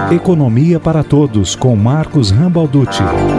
Economia para Todos, com Marcos Rambalducci.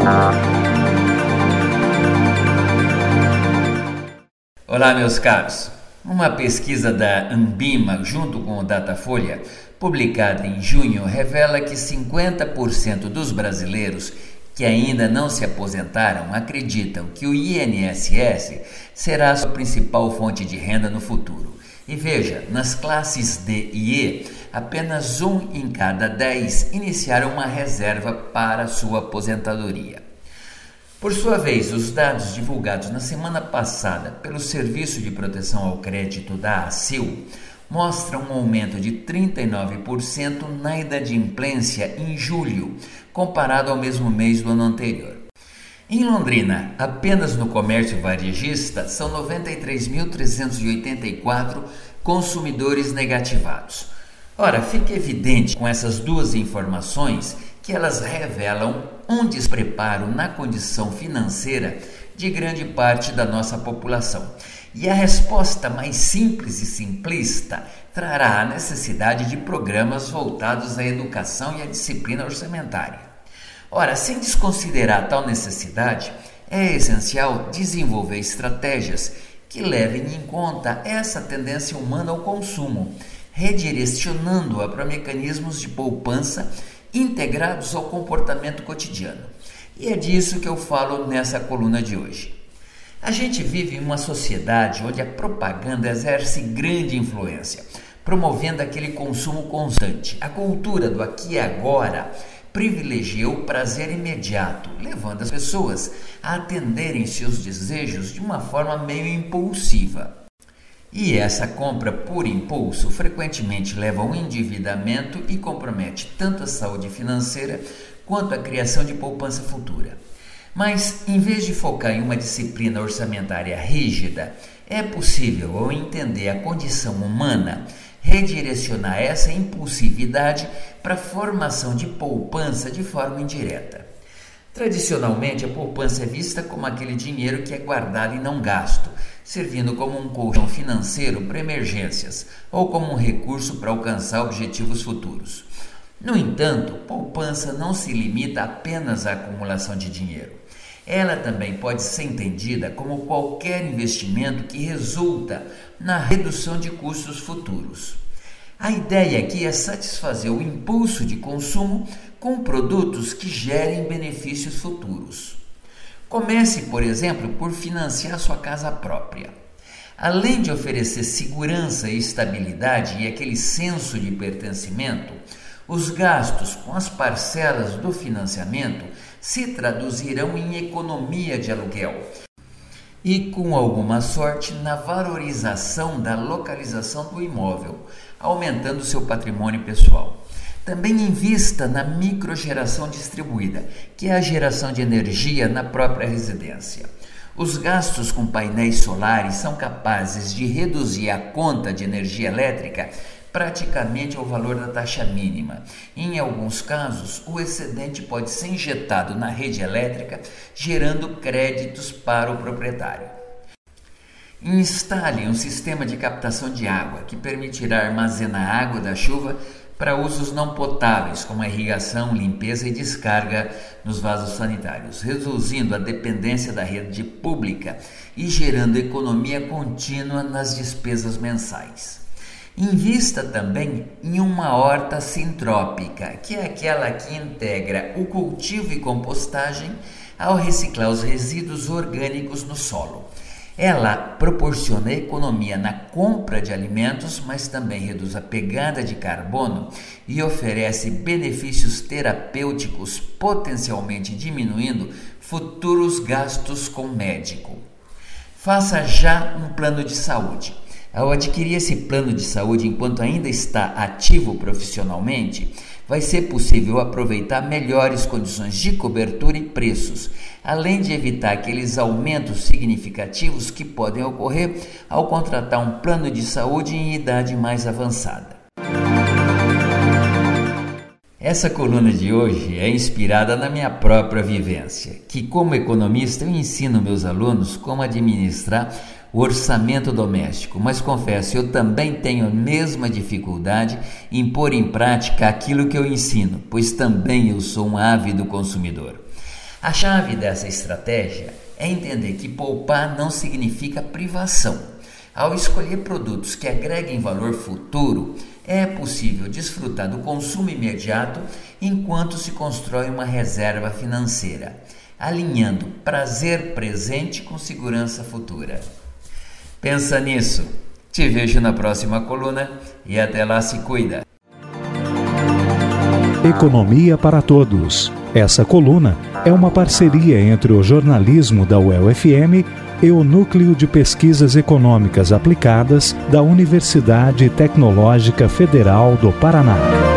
Olá, meus caros. Uma pesquisa da Ambima, junto com o Datafolha, publicada em junho, revela que 50% dos brasileiros que ainda não se aposentaram acreditam que o INSS será a sua principal fonte de renda no futuro. E veja, nas classes D e E, apenas 1 em cada 10 iniciaram uma reserva para sua aposentadoria. Por sua vez, os dados divulgados na semana passada pelo Serviço de Proteção ao Crédito da ACIL mostram um aumento de 39% na inadimplência em julho, comparado ao mesmo mês do ano anterior. Em Londrina, apenas no comércio varejista, são 93.384 consumidores negativados. Ora, fica evidente com essas duas informações que elas revelam um despreparo na condição financeira de grande parte da nossa população. E a resposta mais simples e simplista trará a necessidade de programas voltados à educação e à disciplina orçamentária. Ora, sem desconsiderar tal necessidade, é essencial desenvolver estratégias que levem em conta essa tendência humana ao consumo, redirecionando-a para mecanismos de poupança integrados ao comportamento cotidiano. E é disso que eu falo nessa coluna de hoje. A gente vive em uma sociedade onde a propaganda exerce grande influência, promovendo aquele consumo constante. A cultura do aqui e agora privilegia o prazer imediato, levando as pessoas a atenderem seus desejos de uma forma meio impulsiva. E essa compra por impulso frequentemente leva ao endividamento e compromete tanto a saúde financeira quanto a criação de poupança futura. Mas, em vez de focar em uma disciplina orçamentária rígida, é possível, ao entender a condição humana, redirecionar essa impulsividade para a formação de poupança de forma indireta. Tradicionalmente, a poupança é vista como aquele dinheiro que é guardado e não gasto, servindo como um colchão financeiro para emergências ou como um recurso para alcançar objetivos futuros. No entanto, poupança não se limita apenas à acumulação de dinheiro. Ela também pode ser entendida como qualquer investimento que resulta na redução de custos futuros. A ideia aqui é satisfazer o impulso de consumo com produtos que gerem benefícios futuros. Comece, por exemplo, por financiar sua casa própria. Além de oferecer segurança e estabilidade e aquele senso de pertencimento, os gastos com as parcelas do financiamento se traduzirão em economia de aluguel e, com alguma sorte, na valorização da localização do imóvel, aumentando seu patrimônio pessoal. Também invista na microgeração distribuída, que é a geração de energia na própria residência. Os gastos com painéis solares são capazes de reduzir a conta de energia elétrica praticamente ao valor da taxa mínima. Em alguns casos, o excedente pode ser injetado na rede elétrica, gerando créditos para o proprietário. Instale um sistema de captação de água que permitirá armazenar a água da chuva para usos não potáveis, como a irrigação, limpeza e descarga nos vasos sanitários, reduzindo a dependência da rede pública e gerando economia contínua nas despesas mensais. Invista também em uma horta sintrópica, que é aquela que integra o cultivo e compostagem ao reciclar os resíduos orgânicos no solo. Ela proporciona economia na compra de alimentos, mas também reduz a pegada de carbono e oferece benefícios terapêuticos, potencialmente diminuindo futuros gastos com médico. Faça já um plano de saúde. Ao adquirir esse plano de saúde enquanto ainda está ativo profissionalmente, vai ser possível aproveitar melhores condições de cobertura e preços, além de evitar aqueles aumentos significativos que podem ocorrer ao contratar um plano de saúde em idade mais avançada. Essa coluna de hoje é inspirada na minha própria vivência, que como economista eu ensino meus alunos como administrar o orçamento doméstico, mas confesso, eu também tenho a mesma dificuldade em pôr em prática aquilo que eu ensino, pois também eu sou um ávido consumidor. A chave dessa estratégia é entender que poupar não significa privação. Ao escolher produtos que agreguem valor futuro, é possível desfrutar do consumo imediato enquanto se constrói uma reserva financeira, alinhando prazer presente com segurança futura. Pensa nisso. Te vejo na próxima coluna e até lá, se cuida. Economia para Todos. Essa coluna é uma parceria entre o jornalismo da UEL-FM e o Núcleo de Pesquisas Econômicas Aplicadas da Universidade Tecnológica Federal do Paraná.